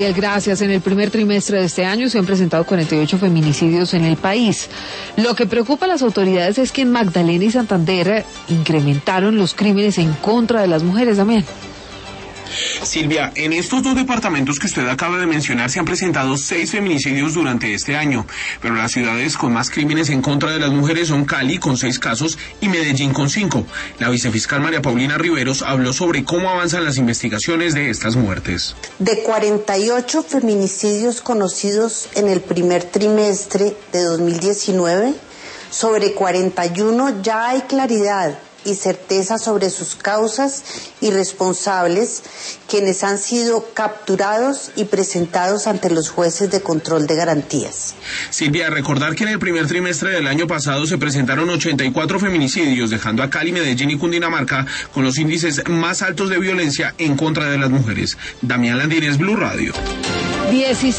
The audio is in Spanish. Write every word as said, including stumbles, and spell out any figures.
Gracias. En el primer trimestre de este año se han presentado cuarenta y ocho feminicidios en el país. Lo que preocupa a las autoridades es que en Magdalena y Santander incrementaron los crímenes en contra de las mujeres también. Silvia, en estos dos departamentos que usted acaba de mencionar se han presentado seis feminicidios durante este año, pero las ciudades con más crímenes en contra de las mujeres son Cali con seis casos y Medellín con cinco. La vicefiscal María Paulina Riveros habló sobre cómo avanzan las investigaciones de estas muertes. De cuarenta y ocho feminicidios conocidos en el primer trimestre de dos mil diecinueve, sobre cuarenta y uno ya hay claridad y certeza sobre sus causas y responsables, quienes han sido capturados y presentados ante los jueces de control de garantías. Silvia, recordar que en el primer trimestre del año pasado se presentaron ochenta y cuatro feminicidios, dejando a Cali, Medellín y Cundinamarca con los índices más altos de violencia en contra de las mujeres. Damián Landines, Blue Radio. dieciséis